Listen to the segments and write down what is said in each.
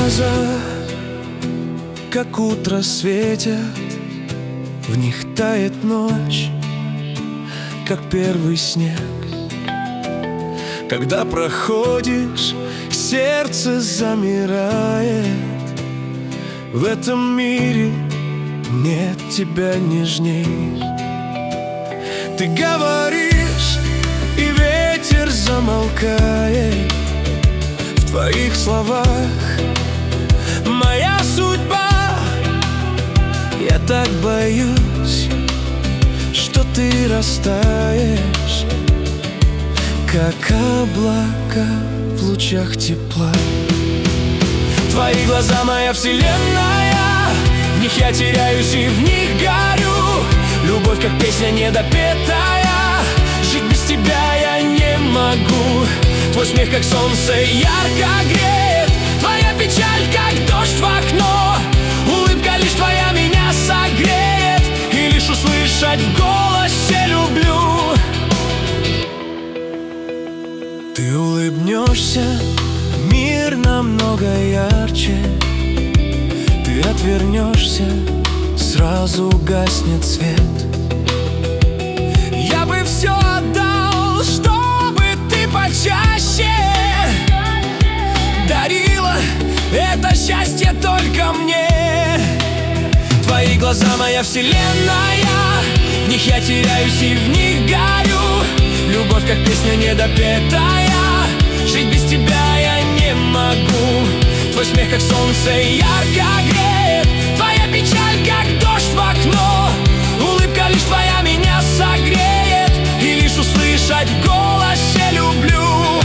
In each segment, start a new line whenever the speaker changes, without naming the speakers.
глаза, как утро светят, в них тает ночь, как первый снег. Когда проходишь, сердце замирает. В этом мире нет тебя нежней. Ты говоришь, и ветер замолкает. В твоих словах моя судьба. Я так боюсь, что ты растаешь, как облако в лучах тепла. Твои глаза моя вселенная, в них я теряюсь и в них горю. Любовь как песня недопетая, жить без тебя я не могу. Твой смех как солнце ярко греет, твоя печаль как дождь в окно. Улыбка лишь твоя меня согреет, и лишь услышать в голосе люблю. Ты улыбнешься, мир намного ярче. Ты отвернешься, сразу гаснет свет. Я бы все отдал, чтобы ты почаще дарила это счастье только мне. Твои глаза моя вселенная, в них я теряюсь и в них горю. Любовь как песня недопетая, жить без тебя я не могу. Твой смех как солнце ярко греет, твоя печаль как дождь в окно. Улыбка лишь твоя меня согреет, и лишь услышать в голосе люблю.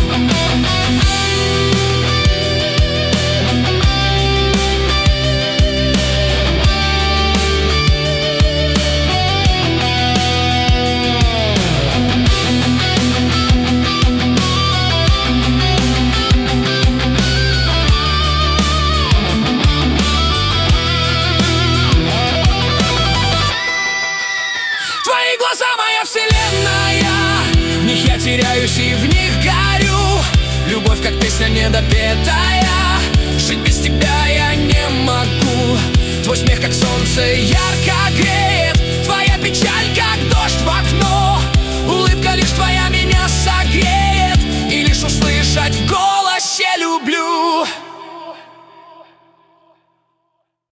Твои глаза моя вселенная, в них я теряюсь и в них горю. Любовь как песня недопетая, жить без тебя я не могу. Твой смех как солнце ярко греет,